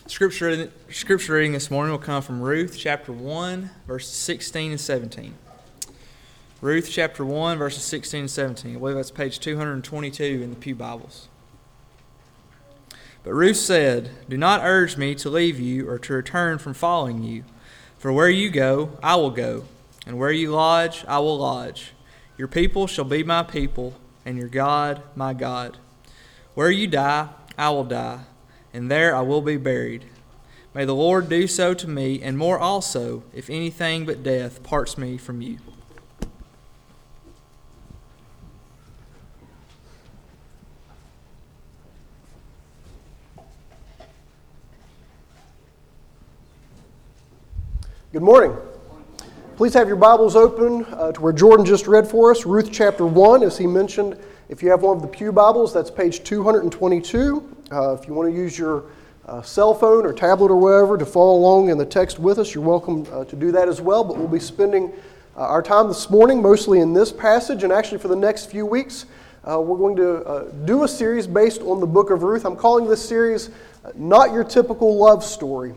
Scripture reading this morning will come from Ruth chapter 1, verses 16 and 17. Ruth chapter 1, verses 16 and 17. I believe that's page 222 in the Pew Bibles. But Ruth said, "Do not urge me to leave you or to return from following you. For where you go, I will go, and where you lodge, I will lodge. Your people shall be my people, and your God my God. Where you die, I will die, and there I will be buried. May the Lord do so to me, and more also, if anything but death parts me from you." Good morning. Please have your Bibles open to where Jordan just read for us, Ruth chapter 1, as he mentioned. If you have one of the Pew Bibles, that's page 222. If you want to use your cell phone or tablet or whatever to follow along in the text with us, you're welcome to do that as well. But we'll be spending our time this morning mostly in this passage, and actually for the next few weeks, we're going to do a series based on the book of Ruth. I'm calling this series Not Your Typical Love Story.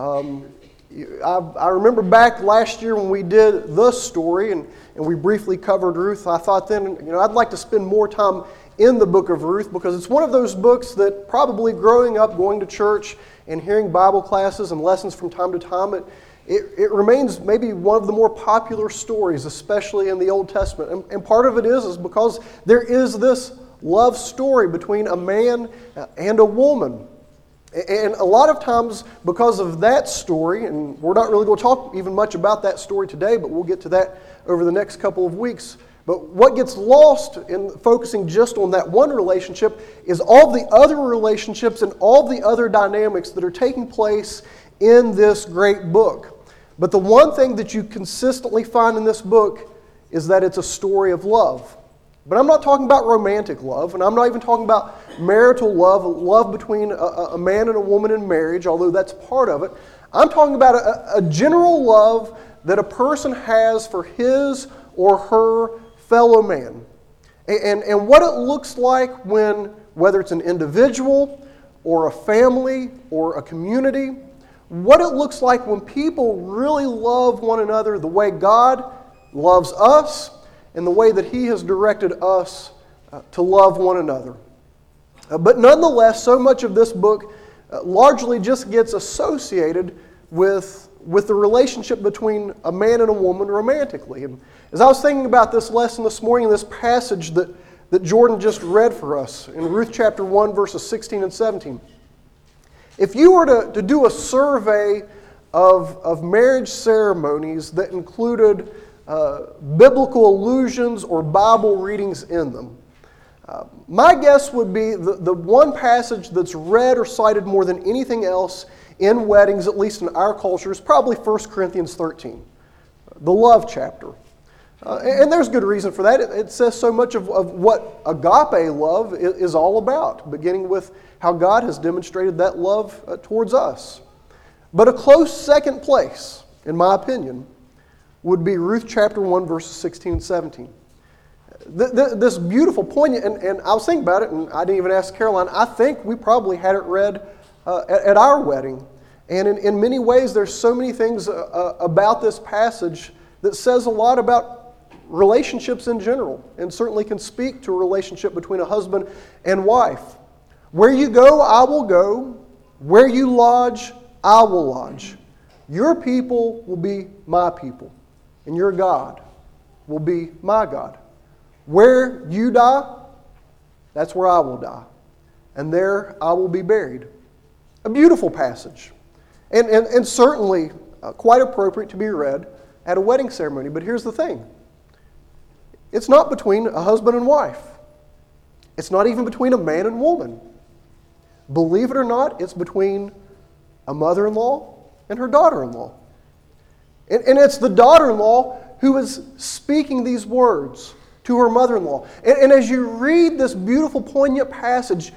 I remember back last year when we did the story and we briefly covered Ruth. I thought then, I'd like to spend more time in the book of Ruth because it's one of those books that probably growing up, going to church and hearing Bible classes and lessons from time to time, it remains maybe one of the more popular stories, especially in the Old Testament. And part of it is because there is this love story between a man and a woman. And a lot of times, because of that story, and we're not really going to talk even much about that story today, but we'll get to that over the next couple of weeks. But what gets lost in focusing just on that one relationship is all the other relationships and all the other dynamics that are taking place in this great book. But the one thing that you consistently find in this book is that it's a story of love. But I'm not talking about romantic love, and I'm not even talking about marital love, love between a man and a woman in marriage, although that's part of it. I'm talking about a general love that a person has for his or her fellow man. And what it looks like whether it's an individual or a family or a community, what it looks like when people really love one another the way God loves us, and the way that He has directed us to love one another. But nonetheless, so much of this book largely just gets associated with the relationship between a man and a woman romantically. And as I was thinking about this lesson this morning, this passage that Jordan just read for us in Ruth chapter 1, verses 16 and 17, if you were to do a survey of marriage ceremonies that included biblical allusions or Bible readings in them, my guess would be the one passage that's read or cited more than anything else in weddings, at least in our culture, is probably 1 Corinthians 13, the love chapter. And there's good reason for that. It says so much of what agape love is all about, beginning with how God has demonstrated that love towards us. But a close second place, in my opinion, would be Ruth chapter 1, verses 16 and 17. This beautiful, poignant, and I was thinking about it, and I didn't even ask Caroline, I think we probably had it read at our wedding. And in many ways, there's so many things about this passage that says a lot about relationships in general, and certainly can speak to a relationship between a husband and wife. Where you go, I will go. Where you lodge, I will lodge. Your people will be my people, and your God will be my God. Where you die, that's where I will die, and there I will be buried. A beautiful passage, and certainly quite appropriate to be read at a wedding ceremony. But here's the thing. It's not between a husband and wife. It's not even between a man and woman. Believe it or not, it's between a mother-in-law and her daughter-in-law. And it's the daughter-in-law who is speaking these words to her mother-in-law. And as you read this beautiful, poignant passage,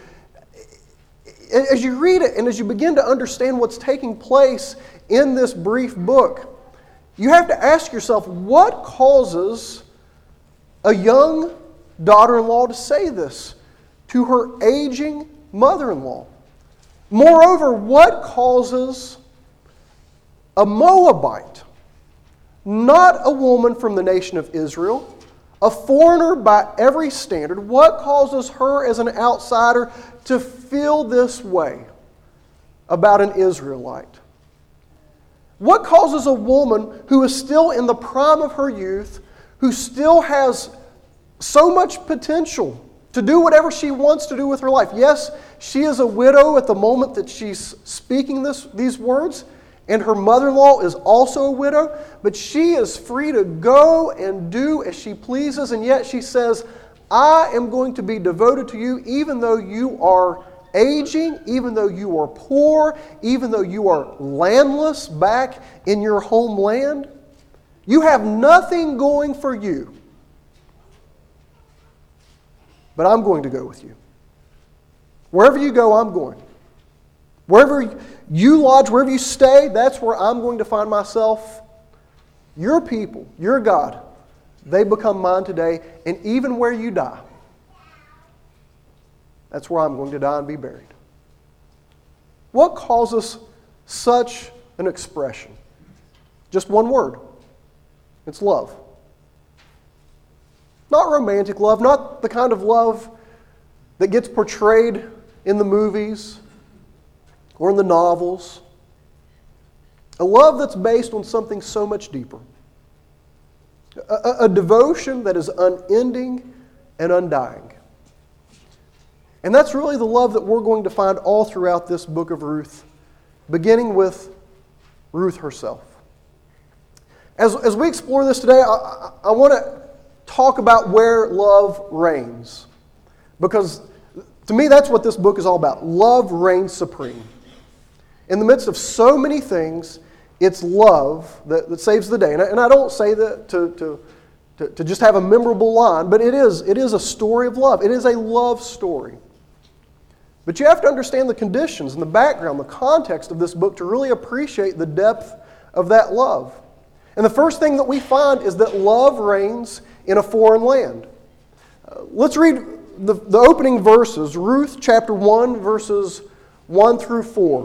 as you read it and as you begin to understand what's taking place in this brief book, you have to ask yourself, what causes a young daughter-in-law to say this to her aging mother-in-law? Moreover, what causes a Moabite, not a woman from the nation of Israel, a foreigner by every standard, what causes her as an outsider to feel this way about an Israelite? What causes a woman who is still in the prime of her youth, who still has so much potential to do whatever she wants to do with her life? Yes, she is a widow at the moment that she's speaking these words, and her mother-in-law is also a widow, but she is free to go and do as she pleases, and yet she says, I am going to be devoted to you even though you are aging, even though you are poor, even though you are landless back in your homeland. You have nothing going for you. But I'm going to go with you. Wherever you go, I'm going. Wherever you lodge, wherever you stay, that's where I'm going to find myself. Your people, your God, they become mine today. And even where you die, that's where I'm going to die and be buried. What causes such an expression? Just one word. It's love. Not romantic love, not the kind of love that gets portrayed in the movies or in the novels. A love that's based on something so much deeper. A devotion that is unending and undying. And that's really the love that we're going to find all throughout this book of Ruth, beginning with Ruth herself. As we explore this today, I want to talk about where love reigns. Because to me, that's what this book is all about. Love reigns supreme. In the midst of so many things, it's love that saves the day. And I don't say that to just have a memorable line, but it is a story of love. It is a love story. But you have to understand the conditions and the background, the context of this book to really appreciate the depth of that love. And the first thing that we find is that love reigns in a foreign land. Let's read the opening verses, Ruth chapter 1, verses 1 through 4.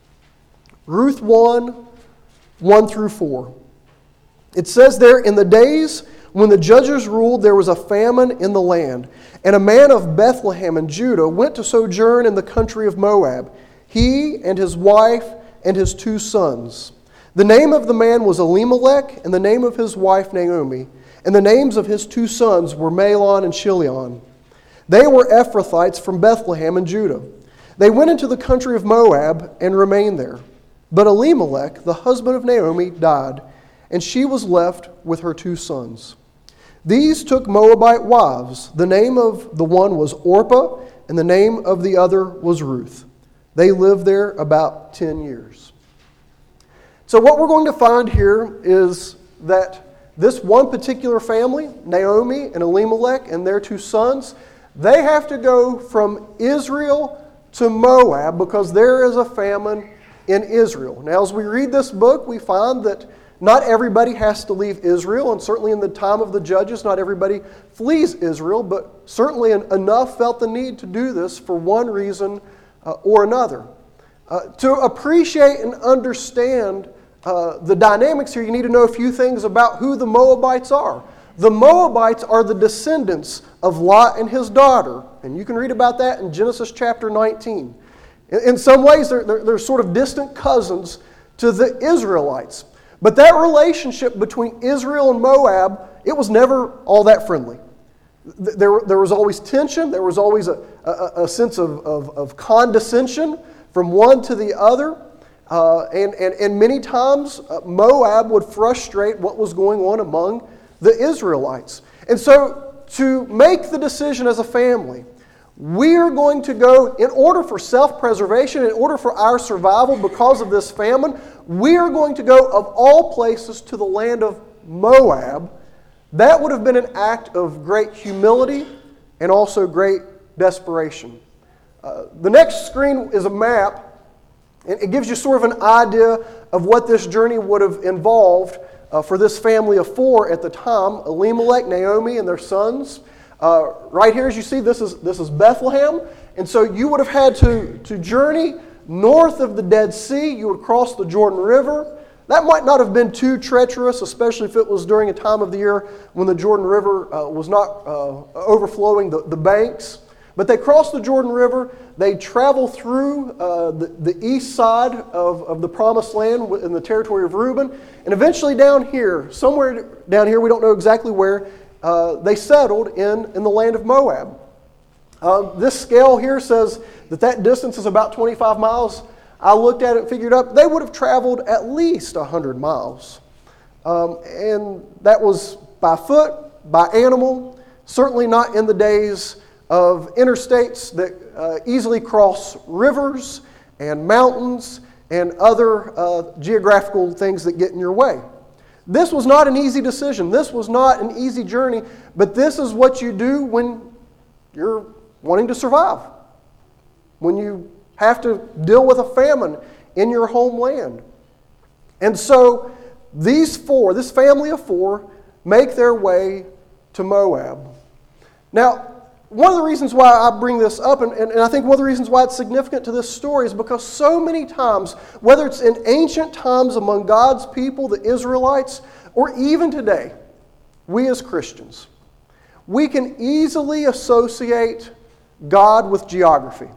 Ruth 1, 1 through 4. It says there, in the days when the judges ruled, there was a famine in the land. And a man of Bethlehem in Judah went to sojourn in the country of Moab, he and his wife and his 2 sons. The name of the man was Elimelech, and the name of his wife Naomi. And the names of his 2 sons were Mahlon and Chilion. They were Ephrathites from Bethlehem in Judah. They went into the country of Moab and remained there. But Elimelech, the husband of Naomi, died, and she was left with her 2 sons. These took Moabite wives. The name of the one was Orpah, and the name of the other was Ruth. They lived there about 10 years. So what we're going to find here is that this one particular family, Naomi and Elimelech and their 2 sons, they have to go from Israel to Moab because there is a famine in Israel. Now, as we read this book, we find that not everybody has to leave Israel, and certainly in the time of the judges, not everybody flees Israel, but certainly enough felt the need to do this for one reason or another. To appreciate and understand the dynamics here, you need to know a few things about who the Moabites are. The Moabites are the descendants of Lot and his daughter, and you can read about that in Genesis chapter 19. In some ways, they're sort of distant cousins to the Israelites. But that relationship between Israel and Moab, it was never all that friendly. There was always tension. There was always a sense of condescension from one to the other. And many times, Moab would frustrate what was going on among the Israelites. And so, to make the decision as a family, we are going to go, in order for self-preservation, in order for our survival because of this famine, we are going to go, of all places, to the land of Moab. That would have been an act of great humility and also great desperation. The next screen is a map, and it gives you sort of an idea of what this journey would have involved for this family of 4 at the time, Elimelech, Naomi, and their sons. Right here, as you see, this is Bethlehem. And so you would have had to journey north of the Dead Sea. You would cross the Jordan River. That might not have been too treacherous, especially if it was during a time of the year when the Jordan River was not overflowing the banks. But they crossed the Jordan River. They travel through the east side of the Promised Land in the territory of Reuben. And eventually down here, somewhere down here, we don't know exactly where, they settled in the land of Moab. This scale here says that distance is about 25 miles. I looked at it, figured up, they would have traveled at least 100 miles. And that was by foot, by animal, certainly not in the days of interstates that easily cross rivers and mountains and other geographical things that get in your way. This was not an easy decision. This was not an easy journey, but this is what you do when you're wanting to survive, when you have to deal with a famine in your homeland. And so this family of four, make their way to Moab. Now, one of the reasons why I bring this up, and I think one of the reasons why it's significant to this story, is because so many times, whether it's in ancient times among God's people, the Israelites, or even today, we as Christians, we can easily associate God with geography.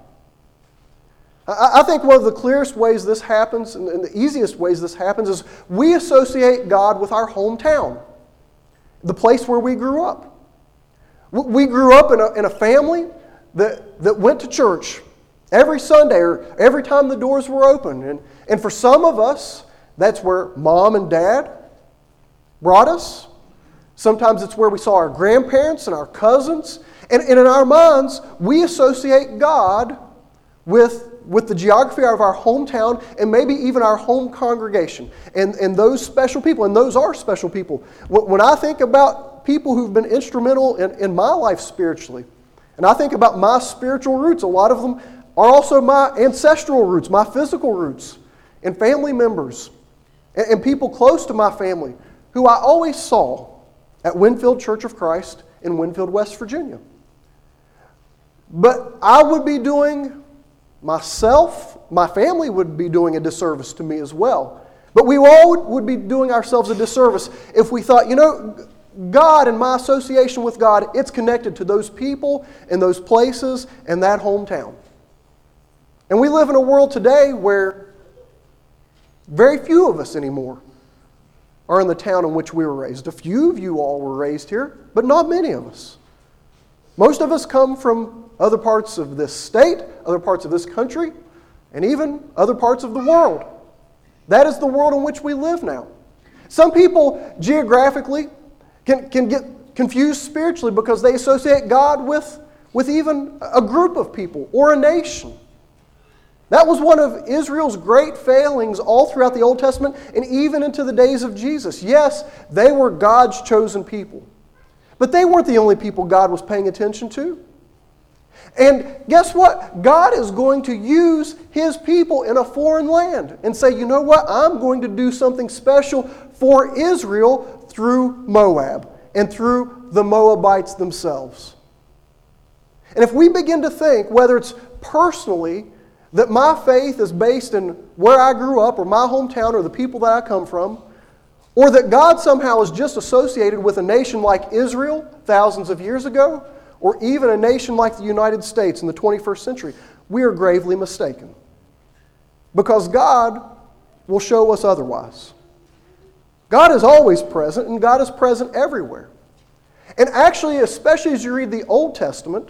I think one of the clearest ways this happens, and the easiest ways this happens, is we associate God with our hometown, the place where we grew up. We grew up in a family that went to church every Sunday or every time the doors were open. And for some of us, that's where mom and dad brought us. Sometimes it's where we saw our grandparents and our cousins. And in our minds, we associate God with the geography of our hometown and maybe even our home congregation. And those special people, and those are special people. When I think about people who've been instrumental in my life spiritually, and I think about my spiritual roots, a lot of them are also my ancestral roots, my physical roots, and family members, and people close to my family who I always saw at Winfield Church of Christ in Winfield, West Virginia. But I would be doing myself, my family would be doing a disservice to me as well. But we all would be doing ourselves a disservice if we thought, God and my association with God, it's connected to those people and those places and that hometown. And we live in a world today where very few of us anymore are in the town in which we were raised. A few of you all were raised here, but not many of us. Most of us come from other parts of this state, other parts of this country, and even other parts of the world. That is the world in which we live now. Some people geographically can get confused spiritually because they associate God with even a group of people or a nation. That was one of Israel's great failings all throughout the Old Testament and even into the days of Jesus. Yes, they were God's chosen people, but they weren't the only people God was paying attention to. And guess what? God is going to use His people in a foreign land and say, you know what? I'm going to do something special for Israel through Moab and through the Moabites themselves. And if we begin to think, whether it's personally, that my faith is based in where I grew up or my hometown or the people that I come from, or that God somehow is just associated with a nation like Israel thousands of years ago, or even a nation like the United States in the 21st century, we are gravely mistaken. Because God will show us otherwise. God is always present, and God is present everywhere. And actually, especially as you read the Old Testament,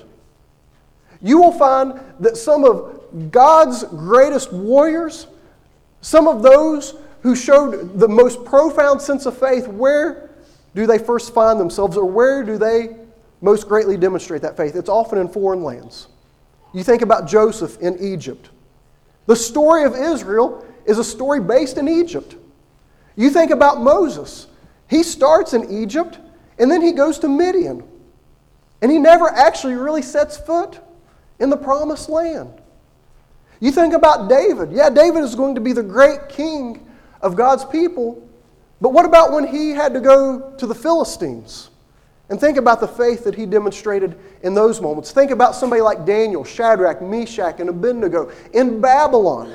you will find that some of God's greatest warriors, some of those who showed the most profound sense of faith, where do they first find themselves, or where do they most greatly demonstrate that faith? It's often in foreign lands. You think about Joseph in Egypt. The story of Israel is a story based in Egypt. You think about Moses. He starts in Egypt, and then he goes to Midian. And he never actually really sets foot in the Promised Land. You think about David. Yeah, David is going to be the great king of God's people. But what about when he had to go to the Philistines And think about the faith that he demonstrated in those moments. Think about somebody like Daniel, Shadrach, Meshach, and Abednego in Babylon.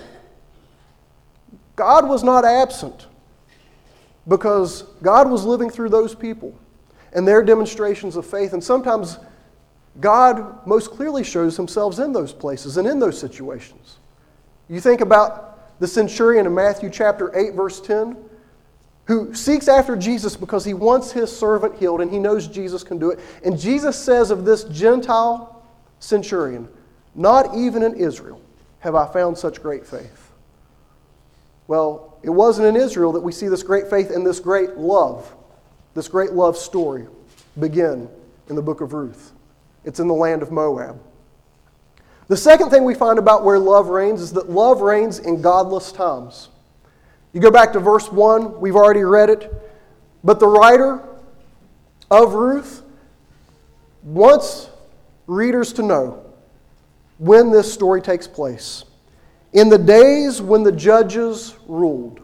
God was not absent because God was living through those people and their demonstrations of faith. And sometimes God most clearly shows himself in those places and in those situations. You think about the centurion in Matthew chapter 8, verse 10, who seeks after Jesus because he wants his servant healed and he knows Jesus can do it. And Jesus says of this Gentile centurion, "Not even in Israel have I found such great faith." Well, it wasn't in Israel that we see this great faith and this great love story begin in the book of Ruth. It's in the land of Moab. The second thing we find about where love reigns is that love reigns in godless times. You go back to verse 1, we've already read it. But the writer of Ruth wants readers to know when this story takes place. In the days when the judges ruled.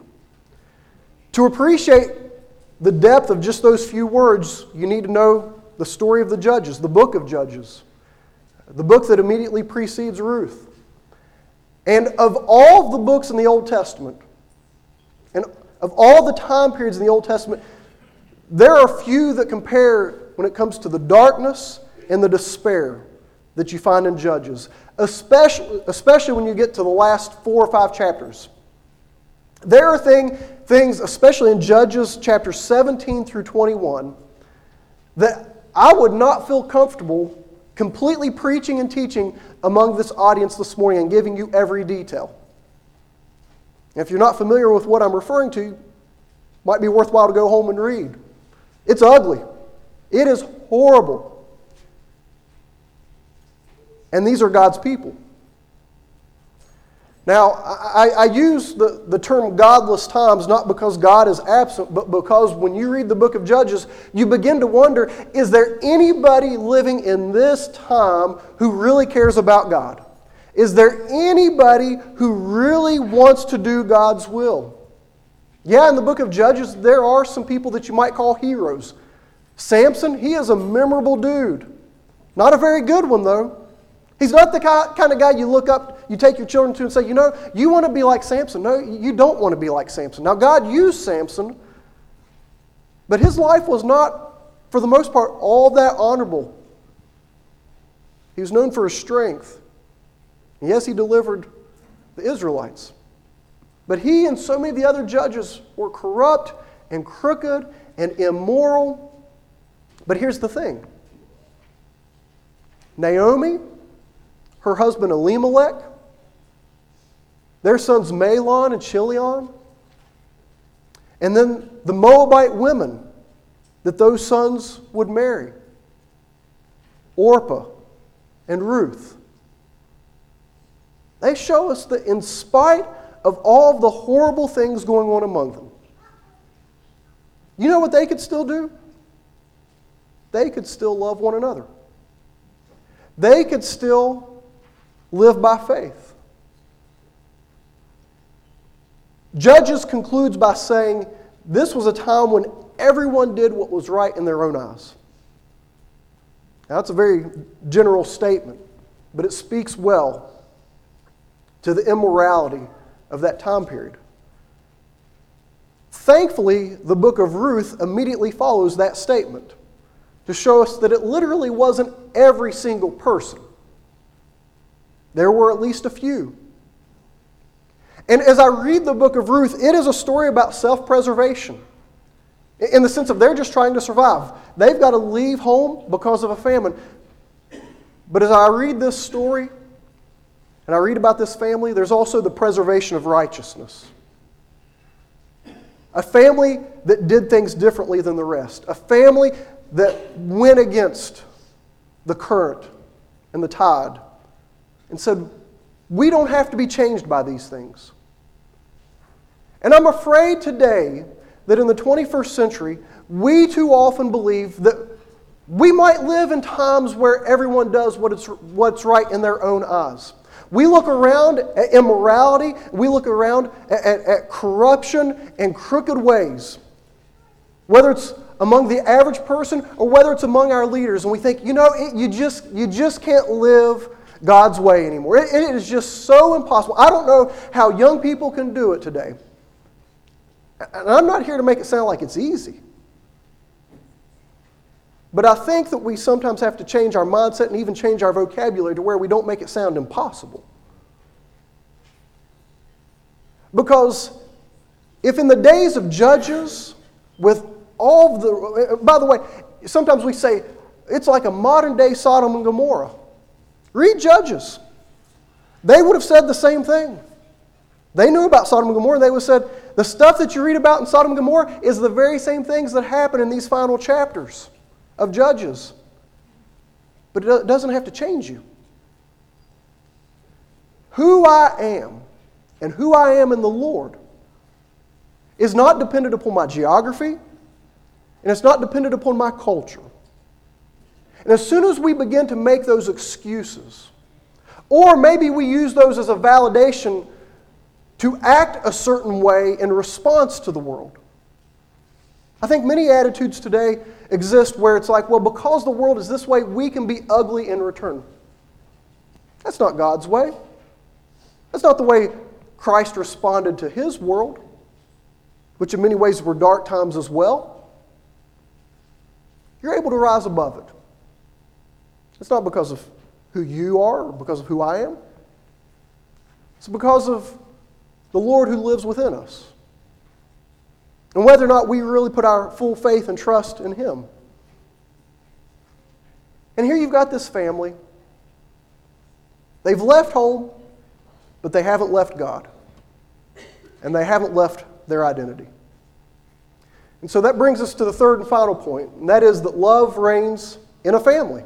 To appreciate the depth of just those few words, you need to know the story of the Judges, the book of Judges, the book that immediately precedes Ruth. And of all the books in the Old Testament, and of all the time periods in the Old Testament, there are few that compare when it comes to the darkness and the despair that you find in Judges, especially when you get to the last 4 or 5 chapters. There are things, especially in Judges chapter 17 through 21, that I would not feel comfortable completely preaching and teaching among this audience this morning and giving you every detail. If you're not familiar with what I'm referring to, it might be worthwhile to go home and read. It's ugly. It is horrible. And these are God's people. Now, I use the term godless times not because God is absent, but because when you read the book of Judges, you begin to wonder, is there anybody living in this time who really cares about God? Is there anybody who really wants to do God's will? Yeah, in the book of Judges, there are some people that you might call heroes. Samson, he is a memorable dude. Not a very good one, though. He's not the kind of guy you look up, you take your children to and say, you know, you want to be like Samson. No, you don't want to be like Samson. Now, God used Samson, but his life was not, for the most part, all that honorable. He was known for his strength. And yes, he delivered the Israelites. But he and so many of the other judges were corrupt and crooked and immoral. But here's the thing. Naomi, her husband Elimelech, their sons Mahlon and Chilion, and then the Moabite women that those sons would marry, Orpah and Ruth. They show us that in spite of all of the horrible things going on among them, you know what they could still do? They could still love one another. They could still live by faith. Judges concludes by saying this was a time when everyone did what was right in their own eyes. Now, that's a very general statement, but it speaks well to the immorality of that time period. Thankfully, the book of Ruth immediately follows that statement to show us that it literally wasn't every single person. There were at least a few. And as I read the book of Ruth, it is a story about self-preservation. In the sense of they're just trying to survive. They've got to leave home because of a famine. But as I read this story, and I read about this family, there's also the preservation of righteousness. A family that did things differently than the rest. A family that went against the current and the tide and said, we don't have to be changed by these things. And I'm afraid today that in the 21st century, we too often believe that we might live in times where everyone does what's right in their own eyes. We look around at immorality, we look around at corruption and crooked ways. Whether it's among the average person or whether it's among our leaders, and we think, you just can't live God's way anymore. It is just so impossible. I don't know how young people can do it today. And I'm not here to make it sound like it's easy. But I think that we sometimes have to change our mindset and even change our vocabulary to where we don't make it sound impossible. Because if in the days of Judges, with all the... By the way, sometimes we say it's like a modern day Sodom and Gomorrah. Read Judges. They would have said the same thing. They knew about Sodom and Gomorrah. They would have said, the stuff that you read about in Sodom and Gomorrah is the very same things that happen in these final chapters of Judges. But it doesn't have to change you. Who I am and who I am in the Lord is not dependent upon my geography, and it's not dependent upon my culture. And as soon as we begin to make those excuses, or maybe we use those as a validation to act a certain way in response to the world. I think many attitudes today exist where it's like, well, because the world is this way, we can be ugly in return. That's not God's way. That's not the way Christ responded to His world, which in many ways were dark times as well. You're able to rise above it. It's not because of who you are or because of who I am. It's because of the Lord who lives within us. And whether or not we really put our full faith and trust in Him. And here you've got this family. They've left home, but they haven't left God. And they haven't left their identity. And so that brings us to the third and final point, and that is that love reigns in a family.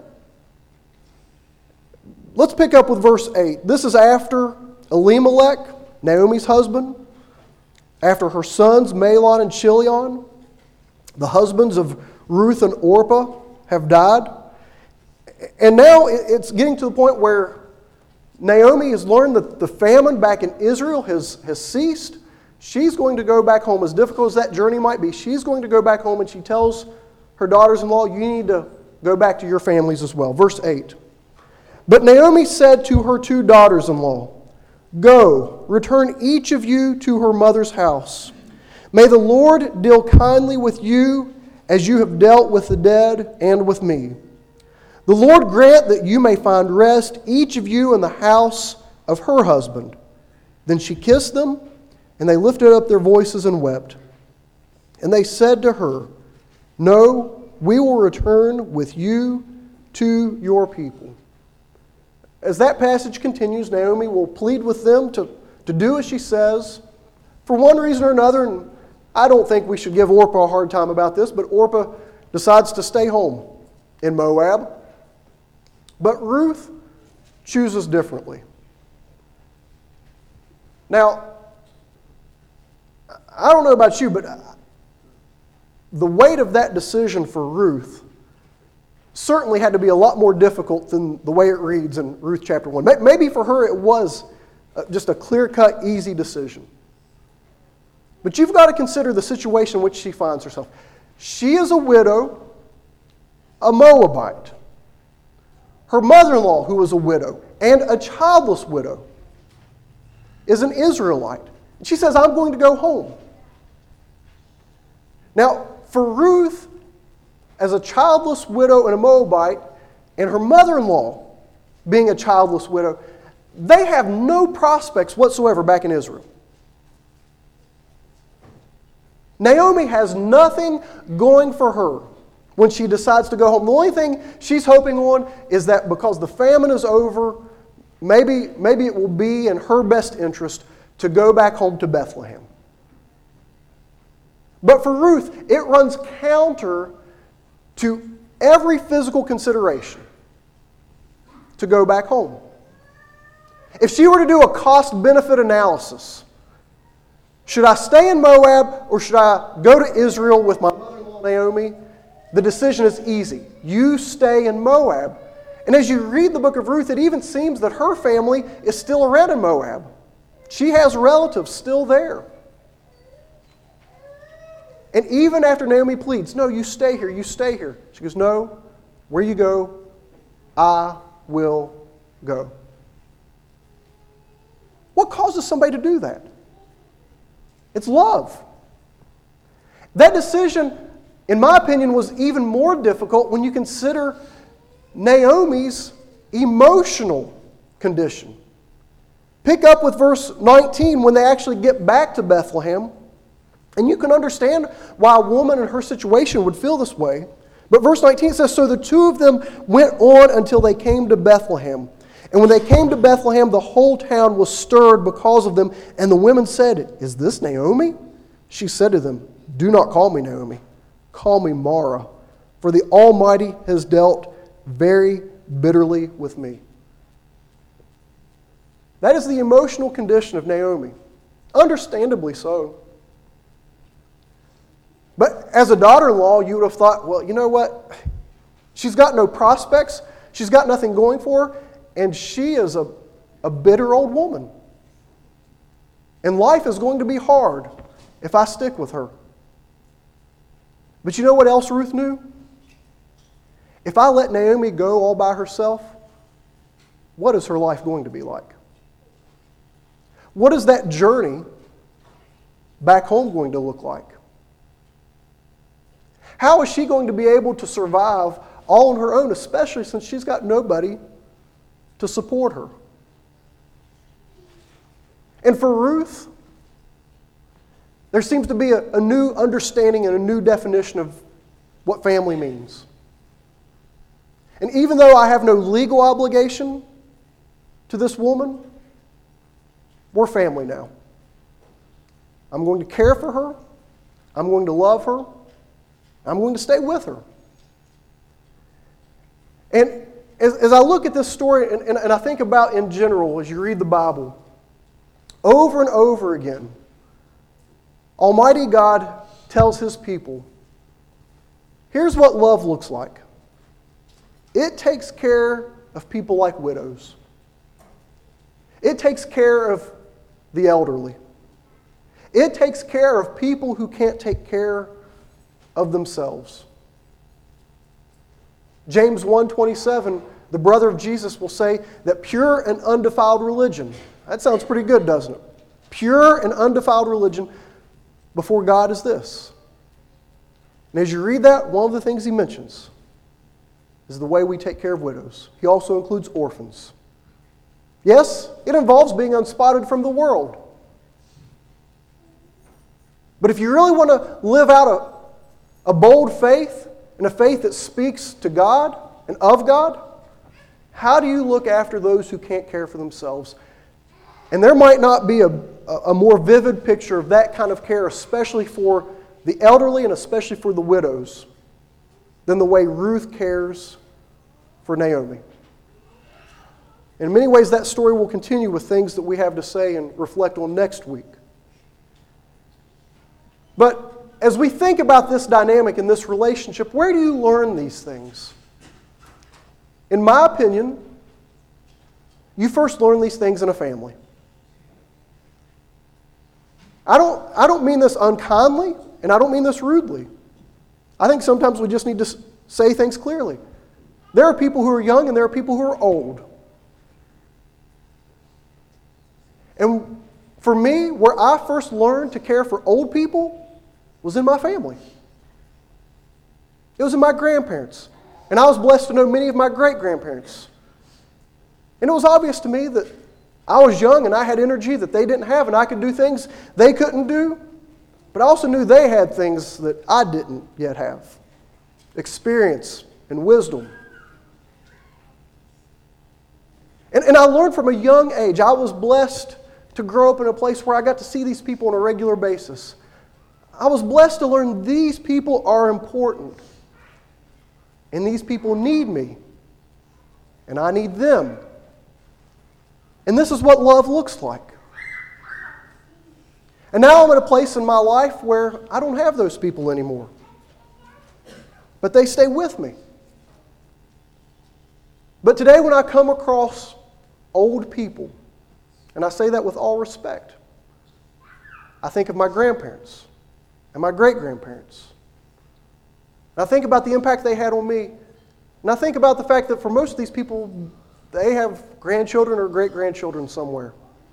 Let's pick up with verse 8. This is after Elimelech, Naomi's husband, after her sons Mahlon and Chilion, the husbands of Ruth and Orpah, have died. And now it's getting to the point where Naomi has learned that the famine back in Israel has ceased. She's going to go back home. As difficult as that journey might be, she's going to go back home, and she tells her daughters-in-law, you need to go back to your families as well. Verse 8. But Naomi said to her two daughters-in-law, go, return each of you to her mother's house. May the Lord deal kindly with you as you have dealt with the dead and with me. The Lord grant that you may find rest, each of you in the house of her husband. Then she kissed them, and they lifted up their voices and wept. And they said to her, no, we will return with you to your people. As that passage continues, Naomi will plead with them to do as she says. For one reason or another, and I don't think we should give Orpah a hard time about this, but Orpah decides to stay home in Moab. But Ruth chooses differently. Now, I don't know about you, but the weight of that decision for Ruth certainly had to be a lot more difficult than the way it reads in Ruth chapter 1. Maybe for her it was just a clear-cut, easy decision. But you've got to consider the situation in which she finds herself. She is a widow, a Moabite. Her mother-in-law, who was a widow, and a childless widow, is an Israelite. And she says, I'm going to go home. Now, for Ruth, as a childless widow and a Moabite, and her mother-in-law being a childless widow, they have no prospects whatsoever back in Israel. Naomi has nothing going for her when she decides to go home. The only thing she's hoping on is that because the famine is over, maybe it will be in her best interest to go back home to Bethlehem. But for Ruth, it runs counter to every physical consideration to go back home. If she were to do a cost-benefit analysis, should I stay in Moab or should I go to Israel with my mother-in-law Naomi? The decision is easy. You stay in Moab. And as you read the book of Ruth, it even seems that her family is still around in Moab. She has relatives still there. And even after Naomi pleads, no, you stay here, you stay here. She goes, no, where you go, I will go. What causes somebody to do that? It's love. That decision, in my opinion, was even more difficult when you consider Naomi's emotional condition. Pick up with verse 19 when they actually get back to Bethlehem. And you can understand why a woman in her situation would feel this way. But verse 19 says, so the two of them went on until they came to Bethlehem. And when they came to Bethlehem, the whole town was stirred because of them. And the women said, is this Naomi? She said to them, do not call me Naomi. Call me Mara. For the Almighty has dealt very bitterly with me. That is the emotional condition of Naomi. Understandably so. But as a daughter-in-law, you would have thought, well, you know what? She's got no prospects. She's got nothing going for her. And she is a bitter old woman. And life is going to be hard if I stick with her. But you know what else Ruth knew? If I let Naomi go all by herself, what is her life going to be like? What is that journey back home going to look like? How is she going to be able to survive all on her own, especially since she's got nobody to support her? And for Ruth, there seems to be a new understanding and a new definition of what family means. And even though I have no legal obligation to this woman, we're family now. I'm going to care for her. I'm going to love her. I'm going to stay with her. And as I look at this story, and I think about in general, as you read the Bible, over and over again, Almighty God tells His people, here's what love looks like. It takes care of people like widows. It takes care of the elderly. It takes care of people who can't take care of themselves. James 1:27, the brother of Jesus, will say that pure and undefiled religion, that sounds pretty good, doesn't it? Pure and undefiled religion before God is this. And as you read that, one of the things he mentions is the way we take care of widows. He also includes orphans. Yes, it involves being unspotted from the world. But if you really want to live out a bold faith, and a faith that speaks to God and of God, how do you look after those who can't care for themselves? And there might not be a more vivid picture of that kind of care, especially for the elderly and especially for the widows, than the way Ruth cares for Naomi. In many ways, that story will continue with things that we have to say and reflect on next week. But as we think about this dynamic and this relationship, where do you learn these things? In my opinion, you first learn these things in a family. I don't mean this unkindly, and I don't mean this rudely. I think sometimes we just need to say things clearly. There are people who are young and there are people who are old. And for me, where I first learned to care for old people was in my family. It was in my grandparents. And I was blessed to know many of my great-grandparents. And it was obvious to me that I was young and I had energy that they didn't have, and I could do things they couldn't do. But I also knew they had things that I didn't yet have. Experience and wisdom. And I learned from a young age. I was blessed to grow up in a place where I got to see these people on a regular basis. I was blessed to learn these people are important. And these people need me. And I need them. And this is what love looks like. And now I'm at a place in my life where I don't have those people anymore. But they stay with me. But today when I come across old people, and I say that with all respect, I think of my grandparents. and my great-grandparents. And I think about the impact they had on me. And I think about the fact that for most of these people, they have grandchildren or great-grandchildren somewhere.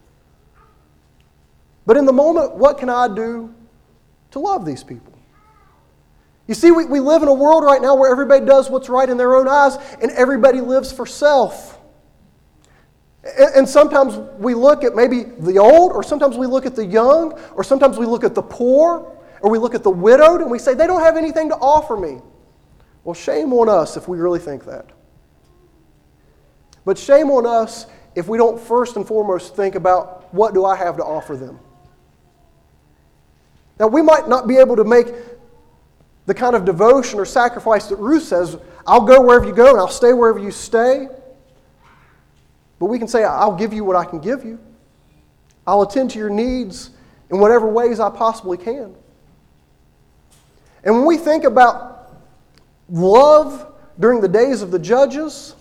But in the moment, what can I do to love these people? You see, we live in a world right now where everybody does what's right in their own eyes and everybody lives for self. And sometimes we look at maybe the old, or sometimes we look at the young, or sometimes we look at the poor, or we look at the widowed, and we say, they don't have anything to offer me. Well, shame on us if we really think that. But shame on us if we don't first and foremost think about, what do I have to offer them? Now, we might not be able to make the kind of devotion or sacrifice that Ruth says, I'll go wherever you go and I'll stay wherever you stay. But we can say, I'll give you what I can give you. I'll attend to your needs in whatever ways I possibly can. And when we think about love during the days of the judges,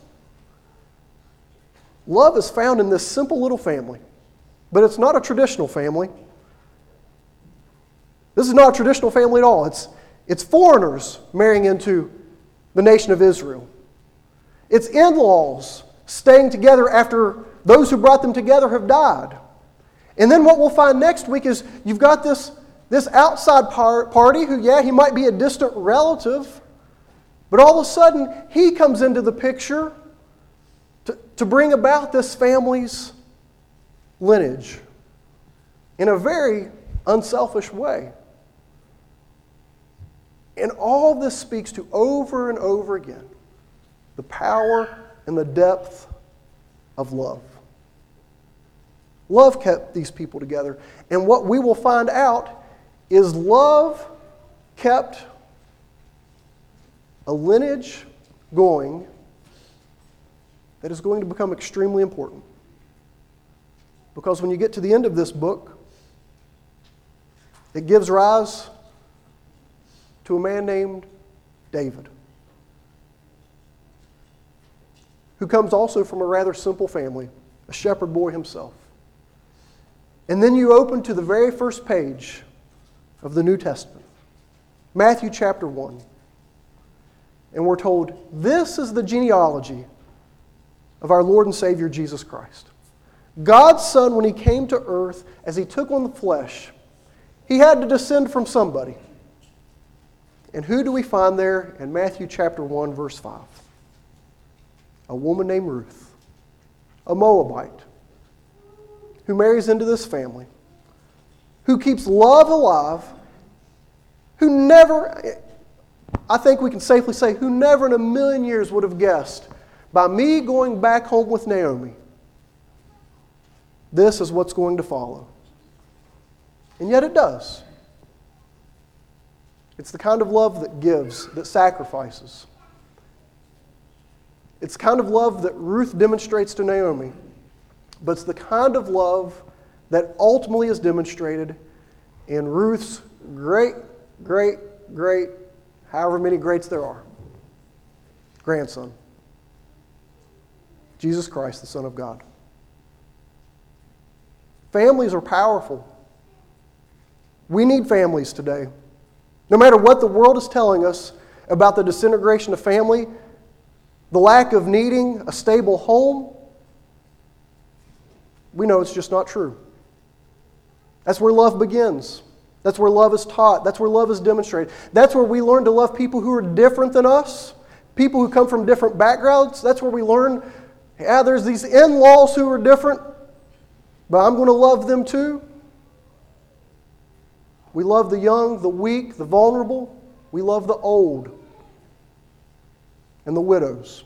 love is found in this simple little family. But it's not a traditional family. This is not a traditional family at all. It's foreigners marrying into the nation of Israel. It's in-laws staying together after those who brought them together have died. And then what we'll find next week is you've got this outside party who, he might be a distant relative, but all of a sudden he comes into the picture to bring about this family's lineage in a very unselfish way. And all this speaks to, over and over again, the power and the depth of love. Love kept these people together. And what we will find out is love kept a lineage going that is going to become extremely important. Because when you get to the end of this book, it gives rise to a man named David, who comes also from a rather simple family, a shepherd boy himself. And then you open to the very first page of the New Testament, Matthew chapter 1. And we're told, this is the genealogy of our Lord and Savior Jesus Christ. God's Son, when He came to earth, as He took on the flesh, He had to descend from somebody. And who do we find there in Matthew chapter 1, verse 5? A woman named Ruth, a Moabite, who marries into this family, who keeps love alive, who never, I think we can safely say, who never in a million years would have guessed, by me going back home with Naomi, this is what's going to follow. And yet it does. It's the kind of love that gives, that sacrifices. It's the kind of love that Ruth demonstrates to Naomi, but it's the kind of love that ultimately is demonstrated in Ruth's great, however many greats there are, grandson, Jesus Christ, the Son of God. Families are powerful. We need families today. No matter what the world is telling us about the disintegration of family, the lack of needing a stable home, we know it's just not true. That's where love begins. That's where love is taught. That's where love is demonstrated. That's where we learn to love people who are different than us, people who come from different backgrounds. That's where we learn, there's these in-laws who are different, but I'm going to love them too. We love the young, the weak, the vulnerable. We love the old and the widows.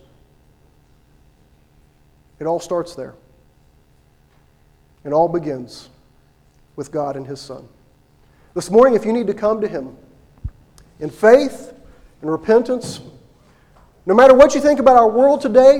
It all starts there. It all begins with God and His Son. This morning, if you need to come to Him in faith and repentance, no matter what you think about our world today,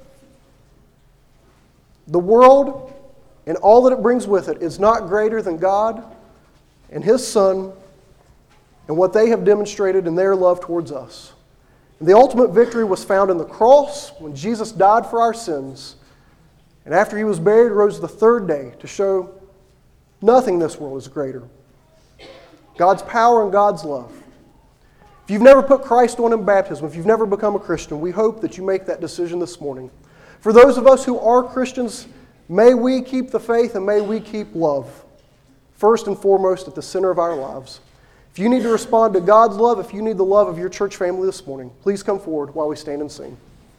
the world and all that it brings with it is not greater than God and His Son and what they have demonstrated in their love towards us. And the ultimate victory was found in the cross when Jesus died for our sins. And after He was buried, rose the third day to show nothing in this world is greater God's power and God's love. If you've never put Christ on in baptism, if you've never become a Christian, we hope that you make that decision this morning. For those of us who are Christians, may we keep the faith and may we keep love first and foremost at the center of our lives. If you need to respond to God's love, if you need the love of your church family this morning, please come forward while we stand and sing.